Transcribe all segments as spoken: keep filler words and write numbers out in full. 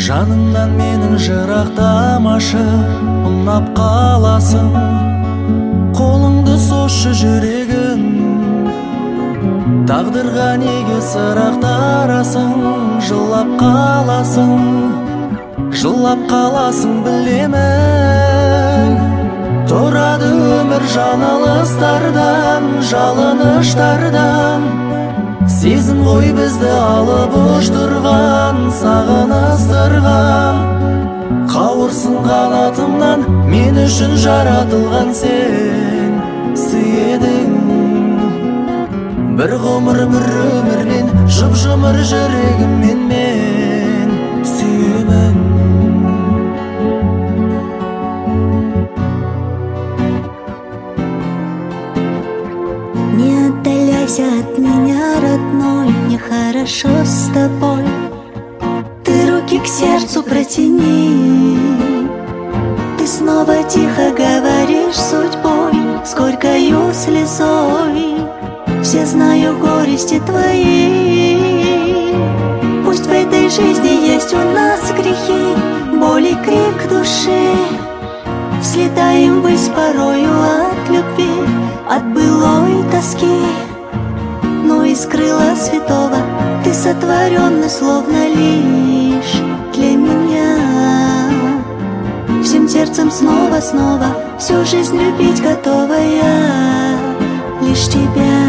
Жанымнан менің жырақтамашы, ұнап қаласың. Қолыңды созшы жүрегім, тағдырға неге сырақтарасың? Жылап қаласың, жылап қаласың білемін. Тұрады өмір жаналыстардан, жалыныштардан. Сезім ғой бізді алып ұштырған, сағыныстырған. Қауырсын қанатымнан, мен үшін жаратылған сен сый едің. Бір ғұмыр бір өмірмен, жұп-жұмыр жүрегіммен мен сүйемін. Не отдаляйся от меня, родной, мне хорошо с тобой. Ты руки к сердцу протяни, ты снова тихо говоришь судьбой, с горькою слезой. Все знаю горести твои. Пусть в этой жизни есть у нас грехи, боли, крик души. Взлетаем ввысь порою от любви, от былой тоски. Но из крыла святого ты сотворенный, словно лишь для меня. Всем сердцем снова-снова всю жизнь любить готова я, лишь тебя.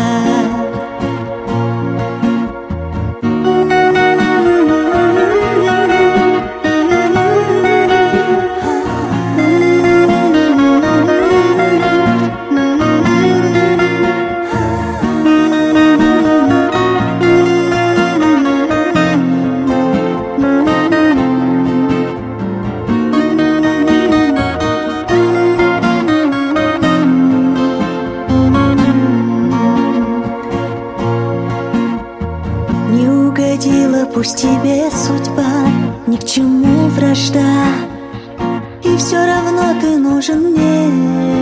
Пусть тебе судьба ни к чему вражда, и все равно ты нужен мне.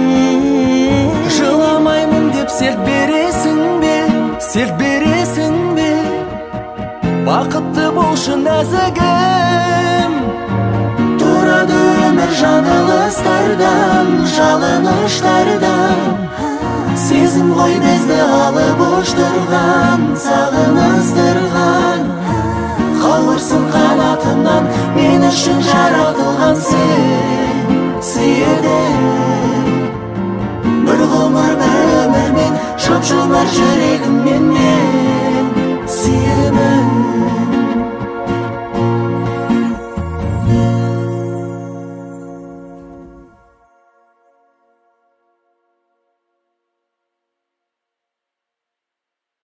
Жыламаймын деп серт бересің бе, серт бересің бе? Бақытты болшы нәзігім. Тұрады өмір жаналыстардан, жалыныштардан. Сезім ғой бізді алып ұштырған, сағыныстырған. Қауырсын қанатымнан, мен үшін жаратылған сен сый едің. Бір ғұмыр бір өмірмен, жұп-жұмыр жүрегіммен